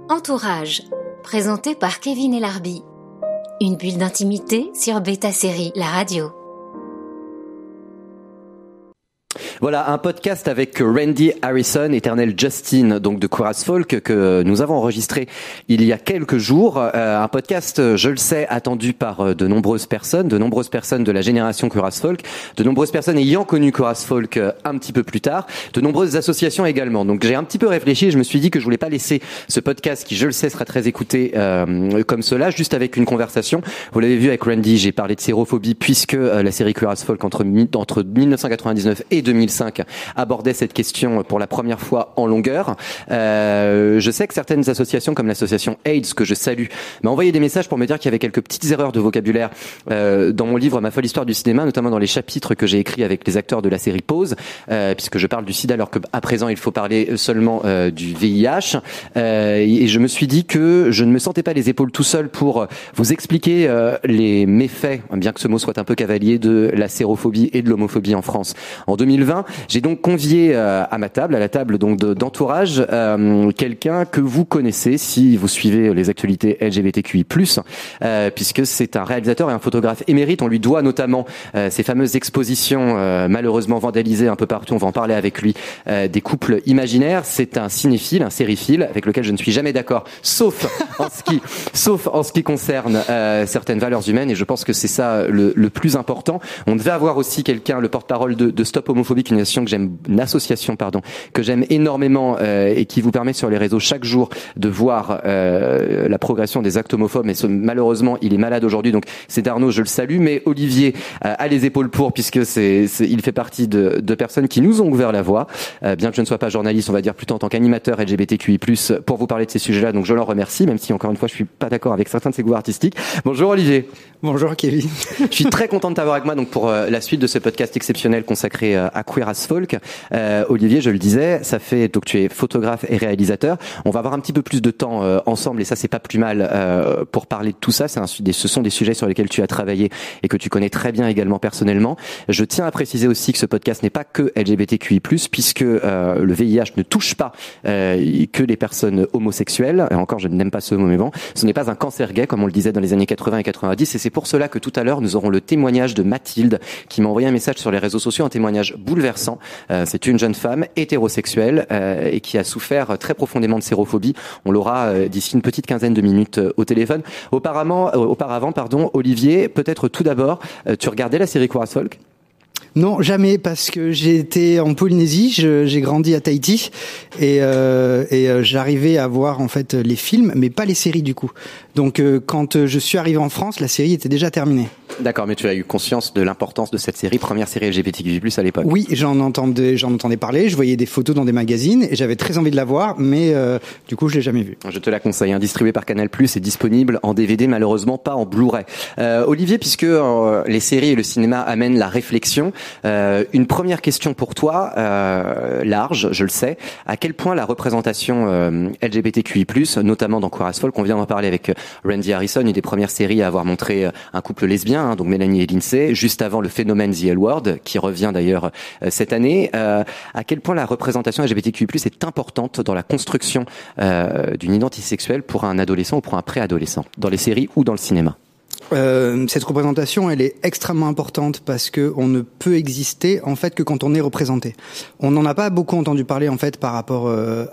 Entourage, présenté par Kevin Elarbi. Une bulle d'intimité sur Beta Série, la radio. Voilà, un podcast avec Randy Harrison, éternel Justin, donc de Queer as Folk, que nous avons enregistré il y a quelques jours. Un podcast, je le sais, attendu par de nombreuses personnes de la génération Queer as Folk, de nombreuses personnes ayant connu Queer as Folk un petit peu plus tard, de nombreuses associations également. Donc j'ai un petit peu réfléchi et je me suis dit que je voulais pas laisser ce podcast, qui je le sais sera très écouté comme cela, juste avec une conversation. Vous l'avez vu avec Randy, j'ai parlé de sérophobie puisque la série Queer as Folk entre 1999 et 2005 abordait cette question pour la première fois en longueur. Je sais que certaines associations comme l'association AIDS, que je salue, m'a envoyé des messages pour me dire qu'il y avait quelques petites erreurs de vocabulaire dans mon livre Ma folle histoire du cinéma, notamment dans les chapitres que j'ai écrits avec les acteurs de la série Pause, puisque je parle du sida alors qu'à présent il faut parler seulement du VIH. Et je me suis dit que je ne me sentais pas les épaules tout seul pour vous expliquer les méfaits, bien que ce mot soit un peu cavalier, de la sérophobie et de l'homophobie en France. En 2020, j'ai donc convié à la table donc d'entourage, quelqu'un que vous connaissez si vous suivez les actualités LGBTQI+, puisque c'est un réalisateur et un photographe émérite. On lui doit notamment ces fameuses expositions malheureusement vandalisées un peu partout. On va en parler avec lui, des couples imaginaires. C'est un cinéphile, un sériephile, avec lequel je ne suis jamais d'accord, sauf en ce qui concerne certaines valeurs humaines. Et je pense que c'est ça le plus important. On devait avoir aussi quelqu'un, le porte-parole de Stop Homophobie, une association que j'aime énormément et qui vous permet sur les réseaux chaque jour de voir la progression des actes homophobes. Mais malheureusement, il est malade aujourd'hui, donc c'est d'Arnaud, je le salue. Mais Olivier a les épaules pour, puisque il fait partie de personnes qui nous ont ouvert la voie, bien que je ne sois pas journaliste, on va dire plutôt en tant qu'animateur LGBTQI+, pour vous parler de ces sujets-là. Donc je l'en remercie, même si encore une fois je suis pas d'accord avec certains de ses goûts artistiques. Bonjour Olivier. Bonjour Kevin. Je suis très content de t'avoir avec moi donc pour la suite de ce podcast exceptionnel consacré à Queer as Folk. Olivier, je le disais, ça fait donc tu es photographe et réalisateur. On va avoir un petit peu plus de temps ensemble et ça c'est pas plus mal pour parler de tout ça. Ce sont des sujets sur lesquels tu as travaillé et que tu connais très bien également personnellement. Je tiens à préciser aussi que ce podcast n'est pas que LGBTQI+, puisque le VIH ne touche pas que les personnes homosexuelles. Et encore, je n'aime pas ce mot, mais bon, ce n'est pas un cancer gay comme on le disait dans les années 80 et 90. Et c'est pour cela que tout à l'heure nous aurons le témoignage de Mathilde qui m'a envoyé un message sur les réseaux sociaux, un témoignage bouleversant. C'est une jeune femme hétérosexuelle et qui a souffert très profondément de sérophobie. On l'aura d'ici une petite quinzaine de minutes au téléphone. Auparavant, Olivier, peut-être tout d'abord, tu regardais la série Queer as Folk ? Non, jamais, parce que j'ai été en Polynésie, j'ai grandi à Tahiti et j'arrivais à voir en fait les films, mais pas les séries du coup. Donc quand je suis arrivé en France, la série était déjà terminée. D'accord, mais tu as eu conscience de l'importance de cette série, première série LGBTQI+ à l'époque. Oui, j'en entendais parler, je voyais des photos dans des magazines et j'avais très envie de la voir, mais du coup je l'ai jamais vue. Je te la conseille, distribuée par Canal+, et disponible en DVD, malheureusement pas en Blu-ray. Olivier, puisque les séries et le cinéma amènent la réflexion, une première question pour toi, large, je le sais. À quel point la représentation LGBTQI+, notamment dans Queer as Folk, on vient d'en parler avec Randy Harrison, une des premières séries à avoir montré un couple lesbien, donc Mélanie et Lindsay, juste avant le phénomène The L Word, qui revient d'ailleurs cette année. À quel point la représentation LGBTQI+, est importante dans la construction d'une identité sexuelle pour un adolescent ou pour un préadolescent, dans les séries ou dans le cinéma? Cette représentation, elle est extrêmement importante parce que on ne peut exister en fait que quand on est représenté. On n'en a pas beaucoup entendu parler en fait par rapport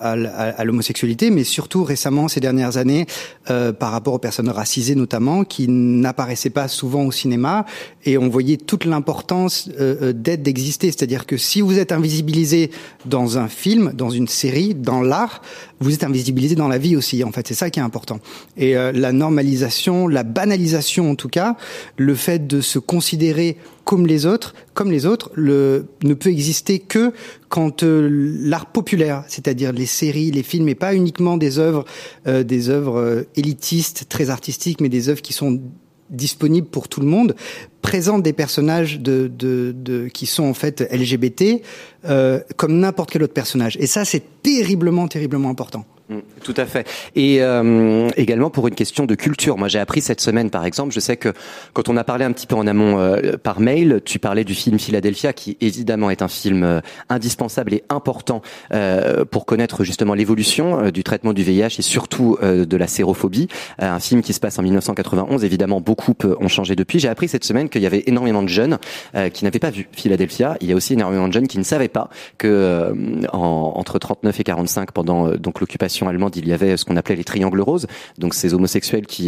à l'homosexualité, mais surtout récemment ces dernières années par rapport aux personnes racisées notamment qui n'apparaissaient pas souvent au cinéma et on voyait toute l'importance d'exister. C'est-à-dire que si vous êtes invisibilisé dans un film, dans une série, dans l'art, vous êtes invisibilisé dans la vie aussi. En fait, c'est ça qui est important. Et la normalisation, la banalisation en tout cas, le fait de se considérer comme les autres, ne peut exister que quand l'art populaire, c'est-à-dire les séries, les films, et pas uniquement des œuvres élitistes, très artistiques, mais des œuvres qui sont disponibles pour tout le monde, présentent des personnages qui sont en fait LGBT comme n'importe quel autre personnage. Et ça, c'est terriblement important. Tout à fait. Et également pour une question de culture. Moi, j'ai appris cette semaine, par exemple, je sais que quand on a parlé un petit peu en amont par mail, tu parlais du film Philadelphia, qui évidemment est un film indispensable et important pour connaître justement l'évolution du traitement du VIH et surtout de la sérophobie. Un film qui se passe en 1991. Évidemment, beaucoup ont changé depuis. J'ai appris cette semaine qu'il y avait énormément de jeunes qui n'avaient pas vu Philadelphia. Il y a aussi énormément de jeunes qui ne savaient pas que entre 39 et 45, pendant donc l'occupation allemande, il y avait ce qu'on appelait les triangles roses, donc ces homosexuels qui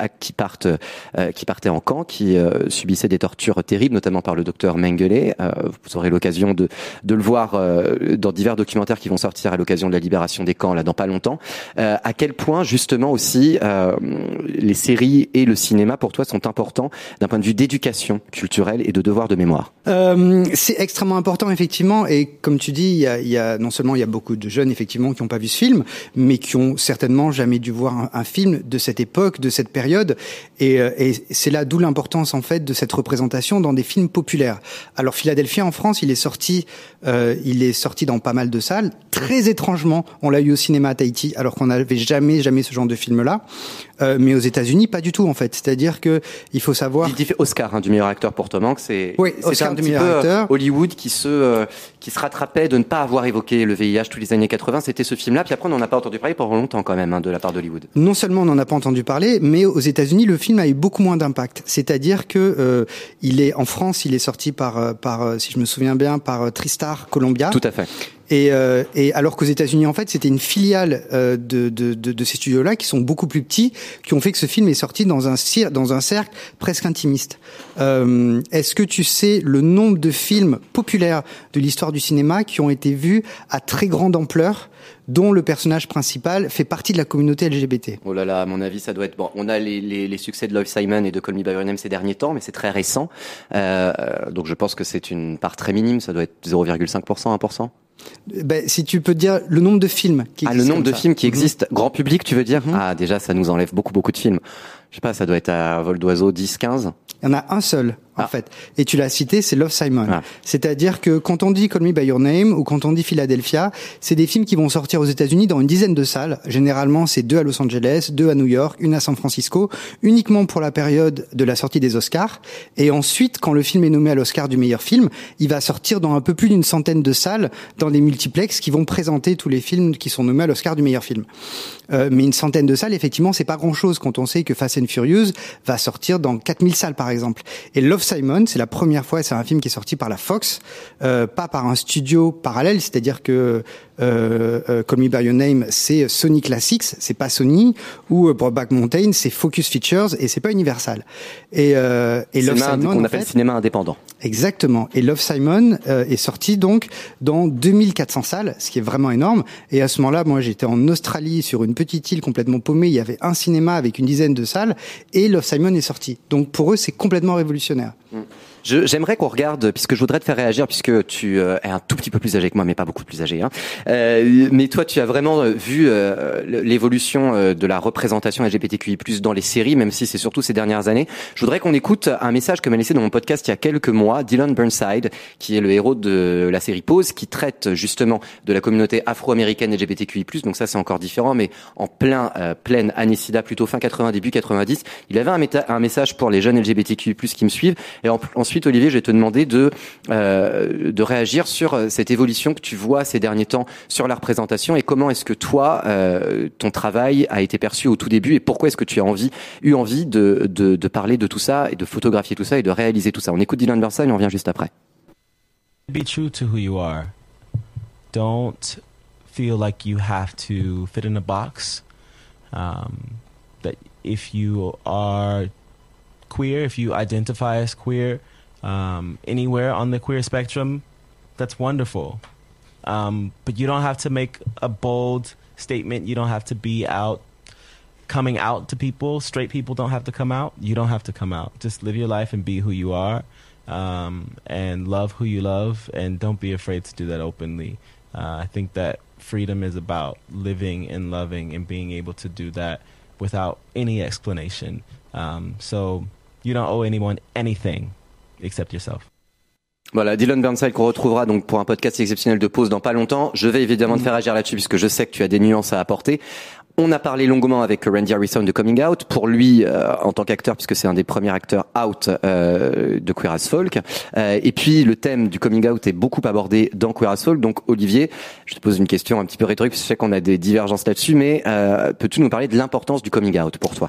partaient en camp, qui subissaient des tortures terribles, notamment par le docteur Mengele. Vous aurez l'occasion de le voir dans divers documentaires qui vont sortir à l'occasion de la libération des camps là dans pas longtemps. À quel point justement aussi les séries et le cinéma pour toi sont importants d'un point de vue d'éducation culturelle et de devoir de mémoire? C'est extrêmement important effectivement, et comme tu dis, il y a non seulement il y a beaucoup de jeunes effectivement qui n'ont pas vu ce film, mais qui ont certainement jamais dû voir un film de cette époque, de cette période, et c'est là d'où l'importance en fait de cette représentation dans des films populaires. Alors Philadelphia en France, il est sorti dans pas mal de salles. Très étrangement, on l'a eu au cinéma à Tahiti, alors qu'on n'avait jamais ce genre de film-là. Mais aux États-Unis, pas du tout en fait. C'est-à-dire que il faut savoir. Il fait Oscar du meilleur acteur pour Tom Hanks. Oui, Oscar un du petit meilleur peu acteur. Hollywood qui se rattrapait de ne pas avoir évoqué le VIH tous les années 80. C'était ce film-là. Puis après, on n'en a pas entendu parler pendant longtemps quand même de la part d'Hollywood. Non seulement on n'en a pas entendu parler, mais aux États-Unis, le film a eu beaucoup moins d'impact. C'est-à-dire que en France, il est sorti par si je me souviens bien, par Tristar Columbia. Tout à fait. Et alors qu'aux États-Unis, en fait, c'était une filiale de ces studios-là qui sont beaucoup plus petits, qui ont fait que ce film est sorti dans un cercle presque intimiste. Est-ce que tu sais le nombre de films populaires de l'histoire du cinéma qui ont été vus à très grande ampleur, dont le personnage principal fait partie de la communauté LGBT? Oh là là, à mon avis, ça doit être bon. On a les succès de Love, Simon et de Call Me by Your Name ces derniers temps, mais c'est très récent. Donc je pense que c'est une part très minime. Ça doit être 0,5%, 1%. Ben, si tu peux dire le nombre de films qui existent. Le nombre de films qui existent, grand public, tu veux dire? Déjà, ça nous enlève beaucoup de films. Je sais pas, ça doit être à vol d'oiseau 10, 15. Il y en a un seul, en fait. Et tu l'as cité, c'est Love, Simon. C'est-à-dire que quand on dit Call Me by Your Name ou quand on dit Philadelphia, c'est des films qui vont sortir aux États-Unis dans une dizaine de salles. Généralement, c'est 2 à Los Angeles, 2 à New York, 1 à San Francisco, uniquement pour la période de la sortie des Oscars. Et ensuite, quand le film est nommé à l'Oscar du meilleur film, il va sortir dans un peu plus d'une centaine de salles, dans des multiplex qui vont présenter tous les films qui sont nommés à l'Oscar du meilleur film. Mais une centaine de salles, effectivement, c'est pas grand-chose quand on sait que Fast and Furious va sortir dans 4000 salles, par exemple. Et Love, Simon, c'est la première fois, c'est un film qui est sorti par la Fox, pas par un studio parallèle, c'est-à-dire que Call Me by Your Name, c'est Sony Classics, c'est pas Sony, ou Brokeback Mountain, c'est Focus Features, et c'est pas Universal. Et Love, Simon, qu'on appelle cinéma indépendant. Exactement. Et Love, Simon est sorti donc dans 2400 salles, ce qui est vraiment énorme. Et à ce moment-là, moi, j'étais en Australie sur une petite île complètement paumée. Il y avait un cinéma avec une dizaine de salles, et Love, Simon est sorti. Donc pour eux, c'est complètement révolutionnaire. J'aimerais qu'on regarde, puisque je voudrais te faire réagir, puisque tu es un tout petit peu plus âgé que moi, mais pas beaucoup plus âgé. Mais toi, tu as vraiment vu l'évolution de la représentation LGBTQI+ dans les séries, même si c'est surtout ces dernières années. Je voudrais qu'on écoute un message que m'a laissé dans mon podcast il y a quelques mois, Dylan Burnside, qui est le héros de la série Pose, qui traite justement de la communauté afro-américaine LGBTQI+. Donc ça, c'est encore différent, mais en pleine année SIDA, plutôt fin 80, début 90. Il avait un message pour les jeunes LGBTQI+, qui me suivent. Et ensuite, Olivier, je vais te demander de réagir sur cette évolution que tu vois ces derniers temps sur la représentation et comment est-ce que toi, ton travail a été perçu au tout début et pourquoi est-ce que tu as eu envie de parler de tout ça et de photographier tout ça et de réaliser tout ça. On écoute Dylan Burnside et on revient juste après. Be true to who you are. Don't feel like you have to fit in a box. That if you are queer, if you identify as queer, anywhere on the queer spectrum, that's wonderful. But you don't have to make a bold statement. You don't have to be coming out to people. Straight people don't have to come out. You don't have to come out. Just live your life and be who you are, and love who you love, and don't be afraid to do that openly. I think that freedom is about living and loving and being able to do that without any explanation. So you don't owe anyone anything except yourself. Voilà, Dylan Burnside qu'on retrouvera donc pour un podcast exceptionnel de pause dans pas longtemps. Je vais évidemment te faire agir là-dessus puisque je sais que tu as des nuances à apporter. On a parlé longuement avec Randy Harrison de coming out. Pour lui, en tant qu'acteur, puisque c'est un des premiers acteurs out de Queer as Folk. Et puis, le thème du coming out est beaucoup abordé dans Queer as Folk. Donc, Olivier, je te pose une question un petit peu rhétorique, parce que je sais qu'on a des divergences là-dessus, mais peux-tu nous parler de l'importance du coming out pour toi ?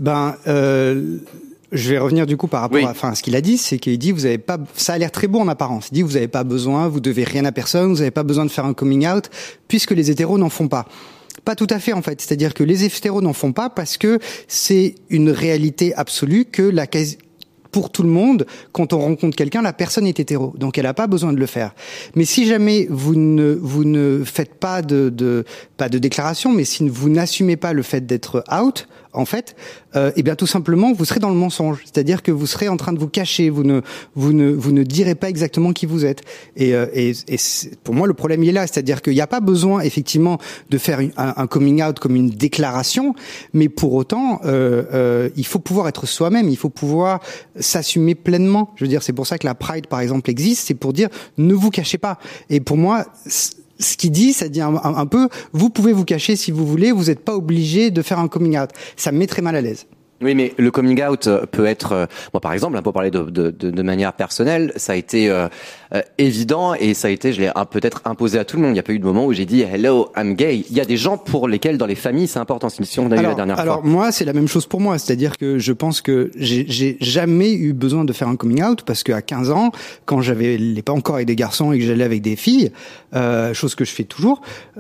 Je vais revenir du coup par rapport à ce qu'il a dit, c'est qu'il dit vous avez pas, ça a l'air très beau en apparence. Il dit vous avez pas besoin, vous devez rien à personne, vous avez pas besoin de faire un coming out puisque les hétéros n'en font pas. Pas tout à fait en fait, c'est-à-dire que les hétéros n'en font pas parce que c'est une réalité absolue que pour tout le monde, quand on rencontre quelqu'un, la personne est hétéro, donc elle n'a pas besoin de le faire. Mais si jamais vous ne faites pas pas de déclaration, mais si vous n'assumez pas le fait d'être out, en fait, eh bien tout simplement vous serez dans le mensonge, c'est-à-dire que vous serez en train de vous cacher, vous ne direz pas exactement qui vous êtes. Et pour moi le problème il est là, c'est-à-dire qu'il n'y a pas besoin effectivement de faire un coming out comme une déclaration, mais pour autant il faut pouvoir être soi-même, il faut pouvoir s'assumer pleinement. Je veux dire, c'est pour ça que la Pride par exemple existe, c'est pour dire ne vous cachez pas. Et pour moi ce qu'il dit, ça dit un peu, vous pouvez vous cacher si vous voulez, vous n'êtes pas obligé de faire un coming out. Ça me met très mal à l'aise. Oui, mais le coming out peut être, moi par exemple, pour parler de manière personnelle, ça a été évident et ça a été, je l'ai peut-être imposé à tout le monde. Il n'y a pas eu de moment où j'ai dit hello, I'm gay. Il y a des gens pour lesquels dans les familles c'est important. C'est une discussion qu'on a eu la dernière fois. Alors moi, c'est la même chose pour moi, c'est-à-dire que je pense que j'ai jamais eu besoin de faire un coming out parce qu'à 15 ans, quand j'avais pas encore avec des garçons et que j'allais avec des filles, chose que je fais toujours,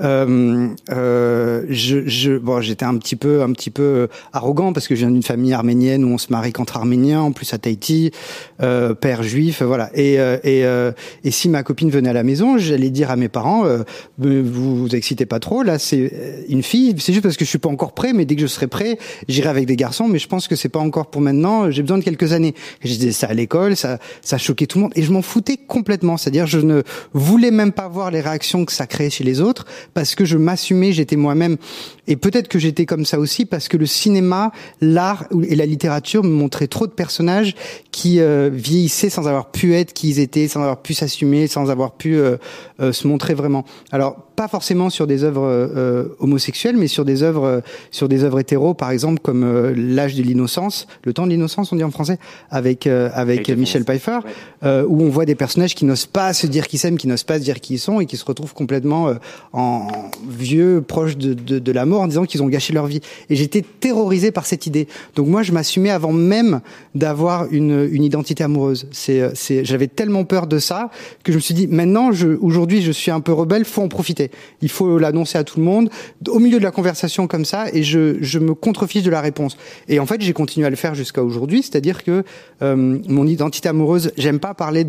j'étais un petit peu arrogant parce que je viens d'une famille arménienne où on se marie qu'entre Arméniens, en plus à Tahiti, père juif, voilà. Et si ma copine venait à la maison, j'allais dire à mes parents, vous excitez pas trop, là c'est une fille, c'est juste parce que je suis pas encore prêt, mais dès que je serai prêt, j'irai avec des garçons, mais je pense que c'est pas encore pour maintenant, j'ai besoin de quelques années. Et je disais ça à l'école, ça choquait tout le monde, et je m'en foutais complètement, c'est-à-dire je ne voulais même pas voir les réactions que ça créait chez les autres, parce que je m'assumais, j'étais moi-même, et peut-être que j'étais comme ça aussi, parce que le cinéma, l'art et la littérature me montraient trop de personnages qui vieillissaient sans avoir pu être qui ils étaient, sans avoir pu s'assumer, sans avoir pu se montrer vraiment. Alors pas forcément sur des œuvres homosexuelles, mais sur des œuvres hétéros, par exemple comme L'âge de l'innocence, Le temps de l'innocence, on dit en français, avec Michel Pfeiffer, où on voit des personnages qui n'osent pas se dire qui s'aiment, qui n'osent pas se dire qui ils sont, et qui se retrouvent complètement en vieux, proches de la mort, en disant qu'ils ont gâché leur vie. Et j'étais terrorisé par cette idée. Donc moi, je m'assumais avant même d'avoir une identité amoureuse. J'avais tellement peur de ça que je me suis dit, maintenant, aujourd'hui, je suis un peu rebelle, faut en profiter. Il faut l'annoncer à tout le monde, au milieu de la conversation comme ça, et je me contrefiche de la réponse. Et en fait, j'ai continué à le faire jusqu'à aujourd'hui, c'est-à-dire que mon identité amoureuse, j'aime pas parler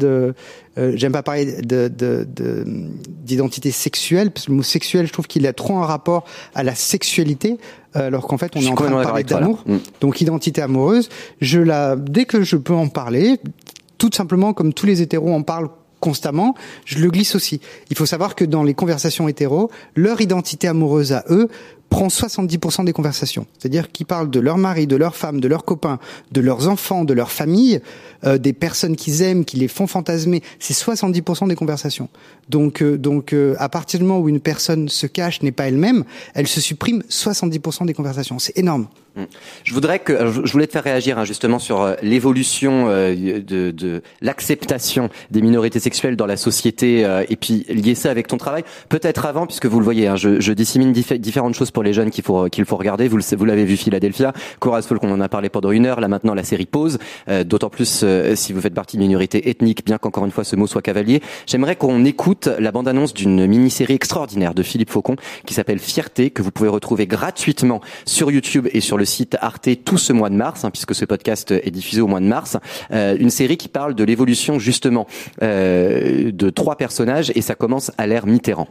d'identité sexuelle, parce que le mot sexuel, je trouve qu'il a trop un rapport à la sexualité, alors qu'en fait, on est en train de parler d'amour. Donc, identité amoureuse, dès que je peux en parler, tout simplement comme tous les hétéros en parlent constamment, je le glisse aussi. Il faut savoir que dans les conversations hétéros, leur identité amoureuse à eux prend 70% des conversations. C'est-à-dire qu'ils parlent de leur mari, de leur femme, de leurs copains, de leurs enfants, de leur famille, des personnes qu'ils aiment, qui les font fantasmer. C'est 70% des conversations. Donc, à partir du moment où une personne se cache, n'est pas elle-même, elle se supprime 70% des conversations. C'est énorme. Je voulais te faire réagir justement sur l'évolution de l'acceptation des minorités sexuelles dans la société et puis lier ça avec ton travail. Peut-être avant, puisque vous le voyez, je dissémine différentes choses pour les jeunes qu'il faut regarder. Vous l'avez vu, Philadelphia, Queer as Folk, on en a parlé pendant 1 heure. Là maintenant, la série Pause. D'autant plus si vous faites partie de minorité ethnique, bien qu'encore une fois ce mot soit cavalier. J'aimerais qu'on écoute la bande-annonce d'une mini-série extraordinaire de Philippe Faucon qui s'appelle Fierté, que vous pouvez retrouver gratuitement sur YouTube et sur le site Arte tout ce mois de mars, puisque ce podcast est diffusé au mois de mars. Une série qui parle de l'évolution justement de 3 personnages, et ça commence à l'ère Mitterrand.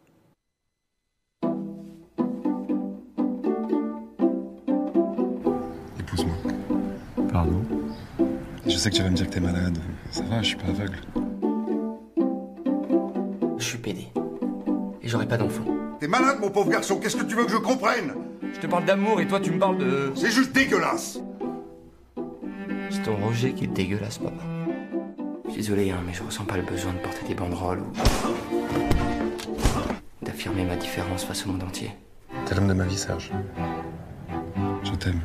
Épouse-moi. Pardon? Je sais que tu vas me dire que t'es malade. Ça va, je suis pas aveugle. Je suis pédé. Et j'aurai pas d'enfant. T'es malade, mon pauvre garçon, qu'est-ce que tu veux que je comprenne? Je te parle d'amour et toi tu me parles de... C'est juste dégueulasse. C'est ton Roger qui est dégueulasse, papa. Désolé, hein, mais je ressens pas le besoin de porter des banderoles ou d'affirmer ma différence face au monde entier. T'es l'homme de ma vie, Serge. Je t'aime.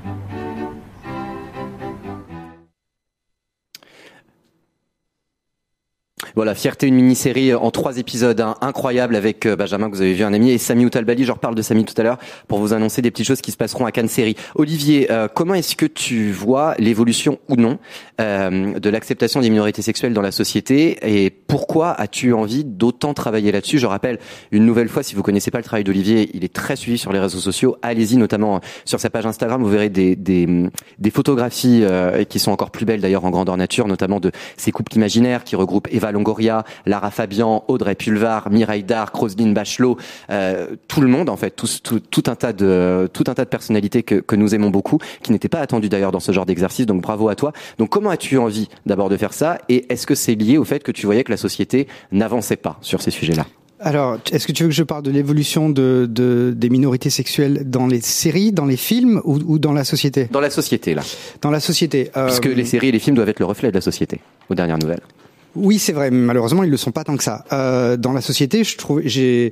Voilà, Fierté, une mini-série en 3 épisodes, incroyable avec Benjamin que vous avez vu, un ami, et Sami Outalbali. Je reparle de Sami tout à l'heure pour vous annoncer des petites choses qui se passeront à Cannes Série. Olivier, comment est-ce que tu vois l'évolution ou non de l'acceptation des minorités sexuelles dans la société, et pourquoi as-tu envie d'autant travailler là-dessus? Je rappelle une nouvelle fois, si vous connaissez pas le travail d'Olivier, il est très suivi sur les réseaux sociaux. Allez-y, notamment sur sa page Instagram, vous verrez des photographies qui sont encore plus belles d'ailleurs en grandeur nature, notamment de ces couples imaginaires qui regroupent Eva Longoria, Lara Fabian, Audrey Pulvar, Mireille Darc, Roselyne Bachelot, tout le monde en fait, tout un tas de personnalités que nous aimons beaucoup, qui n'étaient pas attendues d'ailleurs dans ce genre d'exercice. Donc bravo à toi. Donc comment as-tu envie d'abord de faire ça, et est-ce que c'est lié au fait que tu voyais que la société n'avançait pas sur ces sujets-là? Alors, est-ce que tu veux que je parle de l'évolution des minorités sexuelles dans les séries, dans les films ou dans la société? Dans la société, là. Dans la société. Puisque les séries et les films doivent être le reflet de la société, aux dernières nouvelles. Oui, c'est vrai, mais malheureusement, ils le sont pas tant que ça. Dans la société, je trouve, j'ai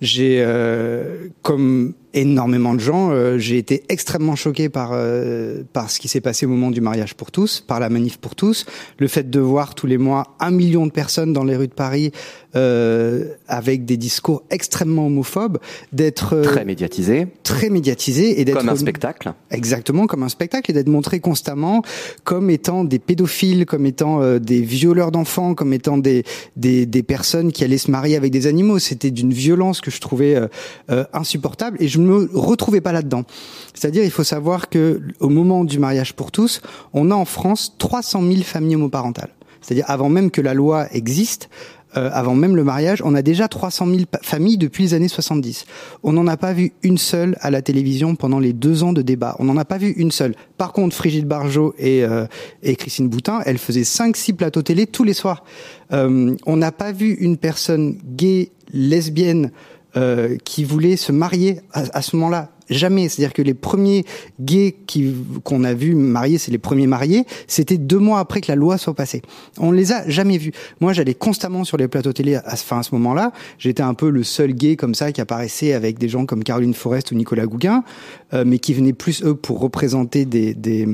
comme énormément de gens, j'ai été extrêmement choqué par ce qui s'est passé au moment du mariage pour tous, par la manif pour tous, le fait de voir tous les mois 1 million de personnes dans les rues de Paris avec des discours extrêmement homophobes, d'être très médiatisé et d'être comme un spectacle. Exactement, comme un spectacle, et d'être montré constamment comme étant des pédophiles, comme étant des violeurs d'enfants, comme étant des personnes qui allaient se marier avec des animaux. C'était d'une violence que je trouvais insupportable, et je me retrouvais pas là-dedans. C'est-à-dire, il faut savoir que au moment du mariage pour tous, on a en France 300 000 familles homoparentales. C'est-à-dire, avant même que la loi existe, avant même le mariage, on a déjà 300 000 familles depuis les années 70. On n'en a pas vu une seule à la télévision pendant les 2 ans de débat. On n'en a pas vu une seule. Par contre, Brigitte Bardot et Christine Boutin, elles faisaient 5-6 plateaux télé tous les soirs. On n'a pas vu une personne gay, lesbienne, qui voulait se marier à ce moment-là. Jamais. C'est-à-dire que les premiers gays qu'on a vus mariés, c'est les premiers mariés, c'était 2 mois après que la loi soit passée. On les a jamais vus. Moi, j'allais constamment sur les plateaux télé à ce moment-là. J'étais un peu le seul gay comme ça qui apparaissait avec des gens comme Caroline Forest ou Nicolas Gouguin, mais qui venaient plus eux pour représenter des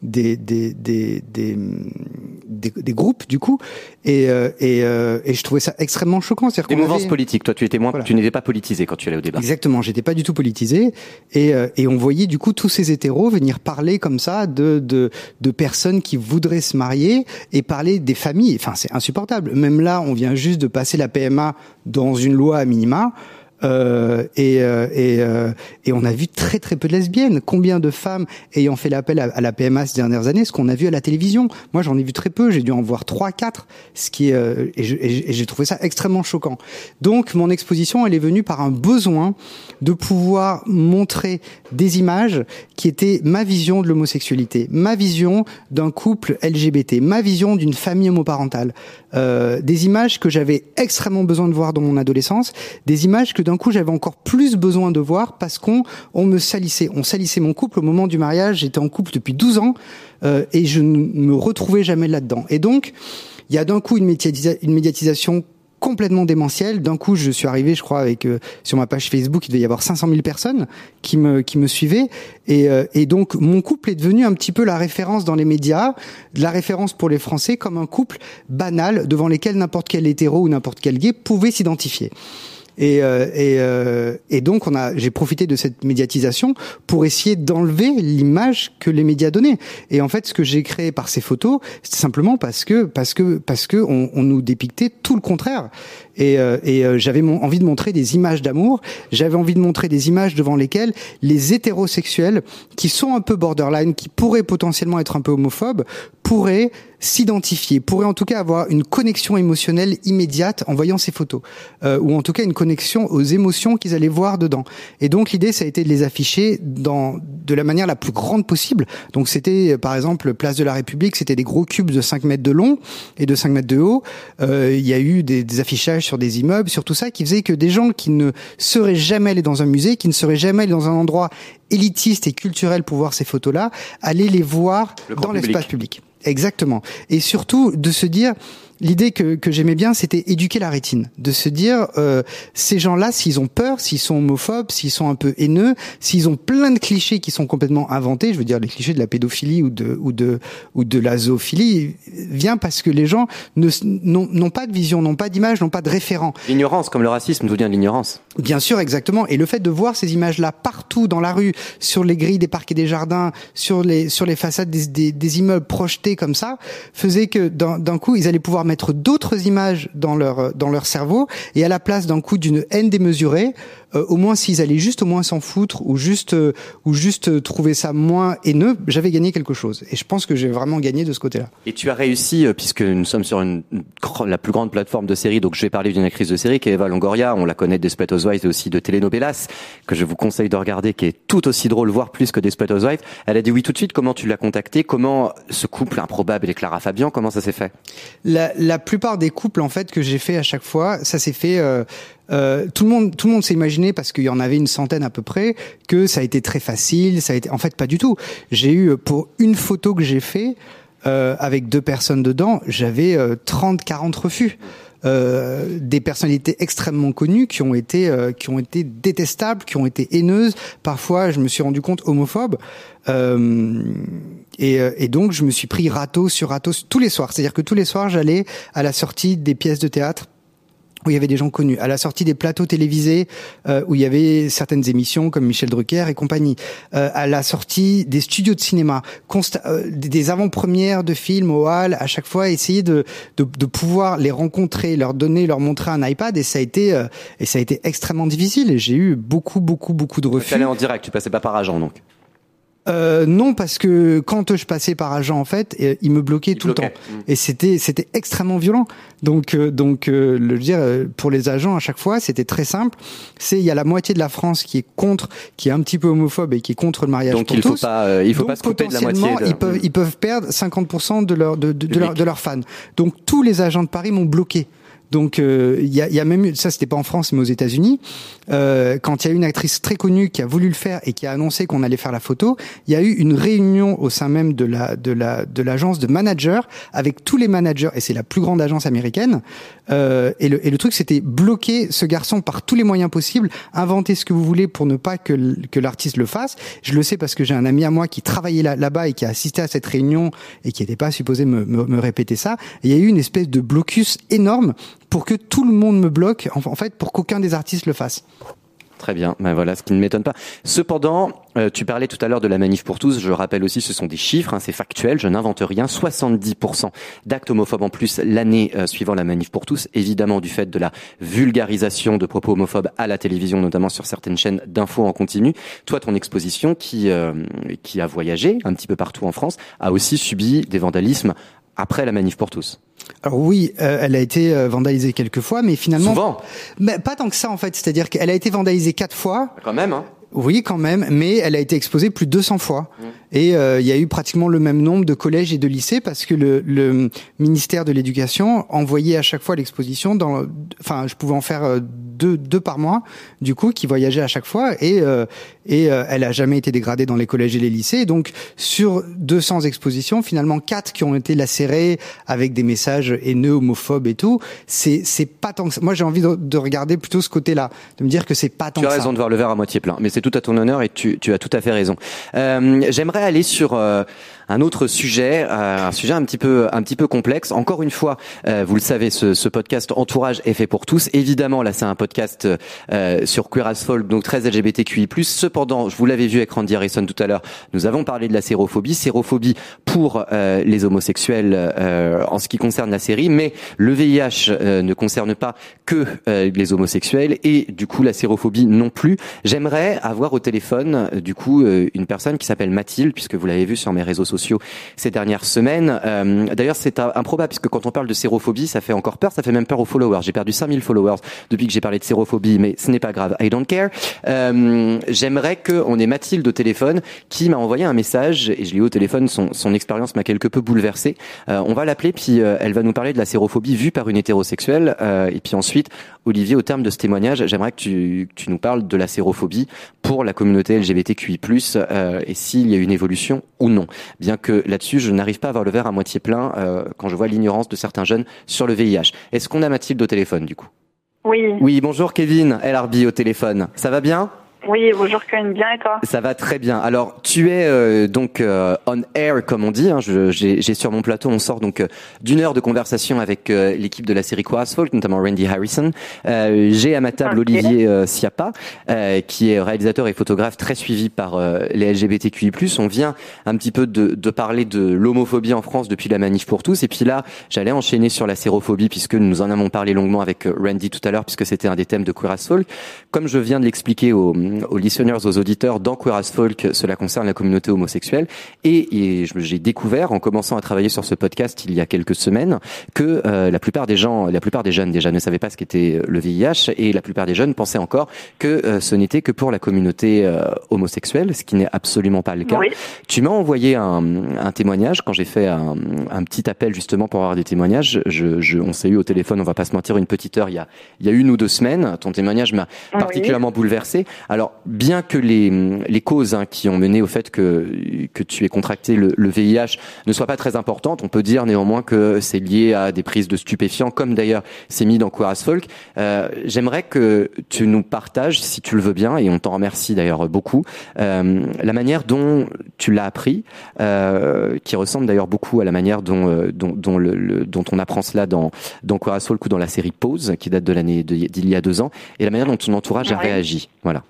groupes du coup, et je trouvais ça extrêmement choquant. Des mouvances politiques. Toi, tu étais moins, voilà. Tu n'étais pas politisé quand tu allais au débat. Exactement, j'étais pas du tout politisé, et on voyait du coup tous ces hétéros venir parler comme ça de personnes qui voudraient se marier et parler des familles. Enfin, c'est insupportable. Même là, on vient juste de passer la PMA dans une loi à minima. Et on a vu très très peu de lesbiennes. Combien de femmes ayant fait l'appel à la PMA ces dernières années, ce qu'on a vu à la télévision? Moi, j'en ai vu très peu. J'ai dû en voir 3-4, ce qui est et j'ai trouvé ça extrêmement choquant. Donc, mon exposition, elle est venue par un besoin de pouvoir montrer des images qui étaient ma vision de l'homosexualité, ma vision d'un couple LGBT, ma vision d'une famille homoparentale, des images que j'avais extrêmement besoin de voir dans mon adolescence, des images que d'un coup j'avais encore plus besoin de voir parce qu'on me salissait. On salissait mon couple au moment du mariage. J'étais en couple depuis 12 ans et je ne me retrouvais jamais là-dedans. Et donc, il y a d'un coup une médiatisation complètement démentielle. D'un coup, je suis arrivé, je crois, avec sur ma page Facebook, il devait y avoir 500 000 personnes qui me suivaient, et donc mon couple est devenu un petit peu la référence dans les médias, la référence pour les Français comme un couple banal devant lesquels n'importe quel hétéro ou n'importe quel gay pouvait s'identifier. Et donc j'ai profité de cette médiatisation pour essayer d'enlever l'image que les médias donnaient. Et en fait, ce que j'ai créé par ces photos, c'était simplement parce que on nous dépictait tout le contraire. Et j'avais envie de montrer des images d'amour. J'avais envie de montrer des images devant lesquelles les hétérosexuels, qui sont un peu borderline, qui pourraient potentiellement être un peu homophobes, pourraient s'identifier, pourraient en tout cas avoir une connexion émotionnelle immédiate en voyant ces photos, ou en tout cas une connexion aux émotions qu'ils allaient voir dedans. Et donc l'idée, ça a été de les afficher de la manière la plus grande possible. Donc c'était, par exemple, Place de la République, c'était des gros cubes de 5 mètres de long et de 5 mètres de haut. Il y a eu des affichages sur des immeubles, sur tout ça, qui faisait que des gens qui ne seraient jamais allés dans un musée, qui ne seraient jamais allés dans un endroit élitiste et culturel pour voir ces photos-là, allaient les voir dans l'espace public. Exactement. Et surtout de se dire, l'idée que j'aimais bien, c'était éduquer la rétine, de se dire ces gens-là, s'ils ont peur, s'ils sont homophobes, s'ils sont un peu haineux, s'ils ont plein de clichés qui sont complètement inventés, je veux dire les clichés de la pédophilie ou de la zoophilie, vient parce que les gens n'ont pas de vision, n'ont pas d'image, n'ont pas de référent. L'ignorance, comme le racisme, d'où vient l'ignorance. Bien sûr, exactement. Et le fait de voir ces images-là partout dans la rue, sur les grilles des parcs et des jardins, sur les façades des immeubles projetés comme ça, faisait que d'un coup, ils allaient pouvoir mettre d'autres images dans leur cerveau, et à la place d'un coup d'une haine démesurée, au moins s'ils allaient juste au moins s'en foutre ou juste trouver ça moins haineux, j'avais gagné quelque chose. Et je pense que j'ai vraiment gagné de ce côté-là. Et tu as réussi, puisque nous sommes sur la plus grande plateforme de séries, donc je vais parler d'une actrice de série qui est Eva Longoria, on la connaît des Desperate Housewives et aussi de Telenovelas, que je vous conseille de regarder, qui est tout aussi drôle, voire plus que Desperate Housewives. Elle a dit oui tout de suite. Comment tu l'as contactée? Comment ce couple improbable avec Clara Fabian, comment ça s'est fait? La plupart des couples en fait que j'ai fait à chaque fois, ça s'est fait tout le monde s'est imaginé, parce qu'il y en avait une centaine à peu près, que ça a été très facile, ça a été, en fait pas du tout. J'ai eu, pour une photo que j'ai fait avec 2 personnes dedans, j'avais 30-40 refus. Des personnalités extrêmement connues qui ont été détestables, qui ont été haineuses, parfois je me suis rendu compte homophobes, et donc je me suis pris râteau sur râteau tous les soirs. C'est-à-dire que tous les soirs j'allais à la sortie des pièces de théâtre où il y avait des gens connus, à la sortie des plateaux télévisés où il y avait certaines émissions comme Michel Drucker et compagnie, à la sortie des studios de cinéma, des avant-premières de films au hall, à chaque fois essayer de pouvoir les rencontrer, leur montrer un iPad, et ça a été extrêmement difficile, et j'ai eu beaucoup de refus. Tu allais en direct, tu passais pas par agent donc? Non, parce que quand je passais par agent, en fait, il me bloquait tout le temps. Et c'était extrêmement violent. Donc, le dire, pour les agents, à chaque fois, c'était très simple. Il y a la moitié de la France qui est un petit peu homophobe et qui est contre le mariage pour tous. Donc il faut pas se couper de la moitié. Ils peuvent perdre 50% de leurs fans. Donc, tous les agents de Paris m'ont bloqué. Donc il y a même eu, ça c'était pas en France mais aux États-Unis, quand il y a une actrice très connue qui a voulu le faire et qui a annoncé qu'on allait faire la photo, il y a eu une réunion au sein même de l'agence de managers avec tous les managers, et c'est la plus grande agence américaine, et le truc c'était bloquer ce garçon par tous les moyens possibles, inventer ce que vous voulez pour ne pas que l'artiste le fasse. Je le sais parce que j'ai un ami à moi qui travaillait là-bas et qui a assisté à cette réunion et qui n'était pas supposé me répéter ça. Et il y a eu une espèce de blocus énorme pour que tout le monde me bloque, en fait, pour qu'aucun des artistes le fasse. Très bien, ben voilà, ce qui ne m'étonne pas. Cependant, tu parlais tout à l'heure de la manif pour tous, je rappelle aussi, ce sont des chiffres, c'est factuel, je n'invente rien, 70% d'actes homophobes en plus l'année suivant la manif pour tous, évidemment du fait de la vulgarisation de propos homophobes à la télévision, notamment sur certaines chaînes d'infos en continu. Toi, ton exposition, qui a voyagé un petit peu partout en France, a aussi subi des vandalismes après la manif pour tous. Alors oui, elle a été vandalisée quelques fois, mais finalement... Souvent. Mais pas tant que ça, en fait. C'est-à-dire qu'elle a été vandalisée 4 fois. Quand même, hein. Oui, quand même, mais elle a été exposée plus de 200 fois. Et il y a eu pratiquement le même nombre de collèges et de lycées, parce que le ministère de l'Éducation envoyait à chaque fois l'exposition je pouvais en faire deux par mois, du coup, qui voyageaient à chaque fois, et elle a jamais été dégradée dans les collèges et les lycées. Donc, sur 200 expositions, finalement, 4 qui ont été lacérées avec des messages haineux, homophobes et tout. C'est pas tant que ça. Moi, j'ai envie de regarder plutôt ce côté-là, de me dire que c'est pas tant que ça. Tu as raison de voir le verre à moitié plein, mais c'est tout à ton honneur et tu as tout à fait raison. J'aimerais aller sur un autre sujet, un sujet un petit peu complexe. Encore une fois, vous le savez, ce podcast Entourage est fait pour tous. Évidemment, là, c'est un podcast sur Queer as Folk, donc très LGBTQI+. Cependant, je vous l'avais vu avec Randy Harrison tout à l'heure, nous avons parlé de la sérophobie pour les homosexuels en ce qui concerne la série, mais le VIH ne concerne pas que les homosexuels et du coup la sérophobie non plus. J'aimerais avoir au téléphone du coup une personne qui s'appelle Mathilde, puisque vous l'avez vu sur mes réseaux sociaux ces dernières semaines. D'ailleurs, c'est improbable, puisque quand on parle de sérophobie, ça fait encore peur, ça fait même peur aux followers. J'ai perdu 5000 followers depuis que j'ai parlé de sérophobie, mais ce n'est pas grave, I don't care. J'aimerais qu'on ait Mathilde au téléphone qui m'a envoyé un message, et je l'ai eu au téléphone, son expérience m'a quelque peu bouleversé. On va l'appeler, puis elle va nous parler de la sérophobie vue par une hétérosexuelle, et puis ensuite Olivier, au terme de ce témoignage, j'aimerais que tu nous parles de la sérophobie pour la communauté LGBTQI+, et s'il y a une évolution ou non. Bien que là-dessus, je n'arrive pas à voir le verre à moitié plein quand je vois l'ignorance de certains jeunes sur le VIH. Est-ce qu'on a Mathilde au téléphone, du coup? Oui. Oui, bonjour Kevin, LRB au téléphone. Ça va bien? Oui, bonjour Corinne, bien et toi? Ça va très bien. Alors, tu es donc on air, comme on dit. Hein. J'ai sur mon plateau, on sort donc d'une heure de conversation avec l'équipe de la série Queer as Folk, notamment Randy Harrison. J'ai à ma table Olivier Sciappa, qui est réalisateur et photographe très suivi par les LGBTQI+. On vient un petit peu de parler de l'homophobie en France depuis la Manif pour tous. Et puis là, j'allais enchaîner sur la sérophobie, puisque nous en avons parlé longuement avec Randy tout à l'heure, puisque c'était un des thèmes de Queer as Folk. Comme je viens de l'expliquer aux listeners, aux auditeurs, dans Queer as Folk, cela concerne la communauté homosexuelle. Et j'ai découvert, en commençant à travailler sur ce podcast il y a quelques semaines, que la plupart des jeunes déjà ne savaient pas ce qu'était le VIH, et la plupart des jeunes pensaient encore que ce n'était que pour la communauté homosexuelle, ce qui n'est absolument pas le cas. Oui. Tu m'as envoyé un témoignage quand j'ai fait un petit appel justement pour avoir des témoignages. On s'est eu au téléphone, on va pas se mentir, une petite heure il y a 1 ou 2 semaines. Ton témoignage m'a particulièrement bouleversé. Alors, bien que les causes qui ont mené au fait que tu aies contracté le VIH ne soient pas très importantes, on peut dire néanmoins que c'est lié à des prises de stupéfiants, comme d'ailleurs c'est mis dans Queer as Folk. J'aimerais que tu nous partages, si tu le veux bien, et on t'en remercie d'ailleurs beaucoup, la manière dont tu l'as appris, qui ressemble d'ailleurs beaucoup à la manière dont on apprend cela dans Queer as Folk ou dans la série Pause, qui date d'il y a 2 ans, et la manière dont ton entourage a réagi. Voilà.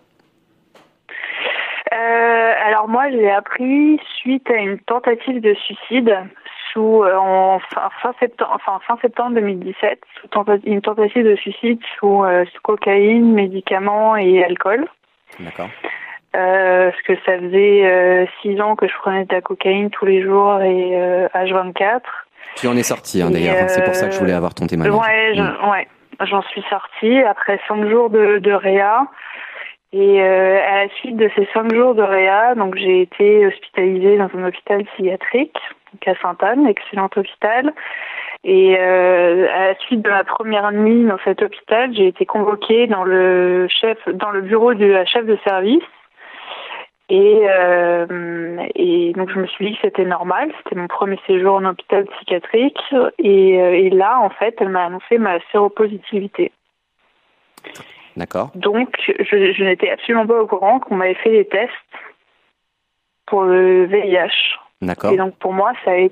Alors moi, je l'ai appris suite à une tentative de suicide fin septembre 2017, une tentative de suicide sous cocaïne, médicaments et alcool. D'accord. Parce que ça faisait 6 ans que je prenais de la cocaïne tous les jours et H24. Tu en es sorti d'ailleurs, c'est pour ça que je voulais avoir ton témoignage. Ouais, j'en suis sortie après 5 jours de réa. Et à la suite de ces 5 jours de réa, donc j'ai été hospitalisée dans un hôpital psychiatrique, donc à Sainte-Anne, excellent hôpital. Et à la suite de ma première nuit dans cet hôpital, j'ai été convoquée dans le bureau de la chef de service. Et donc je me suis dit que c'était normal, c'était mon premier séjour en hôpital psychiatrique. Et là, en fait, elle m'a annoncé ma séropositivité. D'accord. Donc, je n'étais absolument pas au courant qu'on m'avait fait des tests pour le VIH. D'accord. Et donc, pour moi,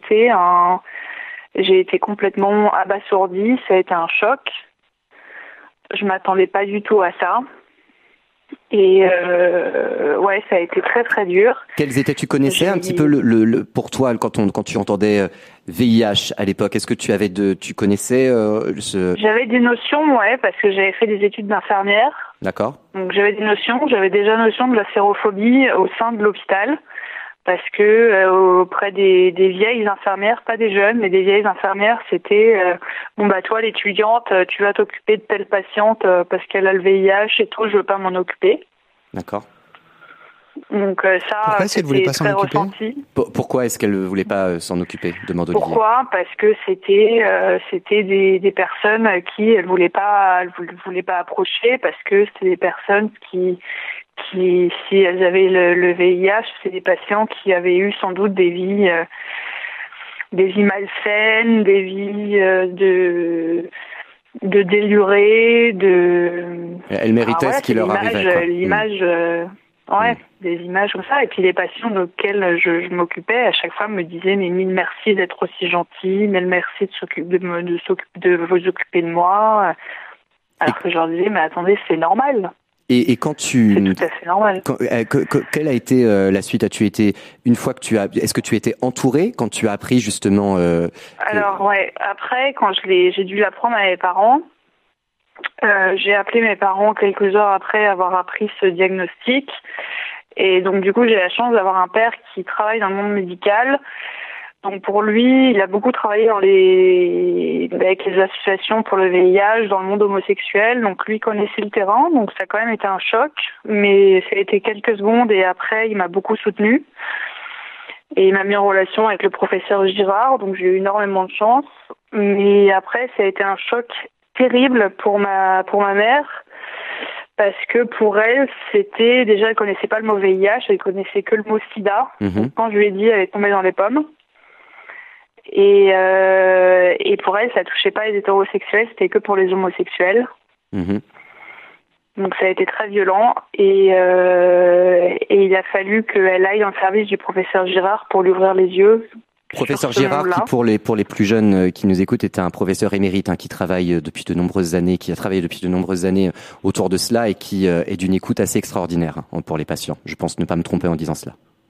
j'ai été complètement abasourdie, ça a été un choc. Je m'attendais pas du tout à ça. Et ça a été très très dur. Quels étaient, tu connaissais un petit peu pour toi quand tu entendais VIH à l'époque, est-ce que tu connaissais J'avais des notions, parce que j'avais fait des études d'infirmière. D'accord. Donc j'avais déjà notion de la sérophobie au sein de l'hôpital, parce que auprès des vieilles infirmières, pas des jeunes, mais des vieilles infirmières, c'était toi l'étudiante, tu vas t'occuper de telle patiente parce qu'elle a le VIH et tout, je veux pas m'en occuper. D'accord. Donc pourquoi est-ce qu'elle voulait pas s'en occuper? Pourquoi est-ce qu'elle ne voulait pas s'en occuper, demande Olivier. Pourquoi? Parce que c'était des personnes qui elle voulait pas approcher, parce que c'était des personnes qui si elles avaient le VIH, c'est des patients qui avaient eu sans doute des vies malsaines, des vies de délurés, Elle méritait ce qui leur arrivait. L'image, des images comme ça. Et puis les patients auxquels je m'occupais, à chaque fois me disaient mais mille merci d'être aussi gentil, mille merci de vous occuper de moi. Alors que je leur disais mais attendez, c'est normal. Et quand c'est tout à fait normal. Quelle a été la suite? Est-ce que tu étais entourée quand tu as appris justement Alors après quand j'ai dû l'apprendre à mes parents. J'ai appelé mes parents quelques heures après avoir appris ce diagnostic. Et donc du coup j'ai la chance d'avoir un père qui travaille dans le monde médical. Donc pour lui, il a beaucoup travaillé avec les associations pour le VIH dans le monde homosexuel. Donc lui connaissait le terrain, donc ça a quand même été un choc. Mais ça a été quelques secondes et après il m'a beaucoup soutenue. Et il m'a mis en relation avec le professeur Girard, donc j'ai eu énormément de chance. Mais après ça a été un choc terrible pour ma mère. Parce que pour elle, elle connaissait pas le mot VIH, elle connaissait que le mot SIDA. Donc, quand je lui ai dit, elle est tombée dans les pommes. Et pour elle, ça touchait pas les hétérosexuels, c'était que pour les homosexuels. Donc ça a été très violent. Et il a fallu qu'elle aille dans le service du professeur Girard pour lui ouvrir les yeux. Professeur Girard, qui pour les plus jeunes qui nous écoutent, était un professeur émérite qui travaille depuis de nombreuses années, qui a travaillé depuis de nombreuses années autour de cela et qui est d'une écoute assez extraordinaire pour les patients. Je pense ne pas me tromper en disant cela.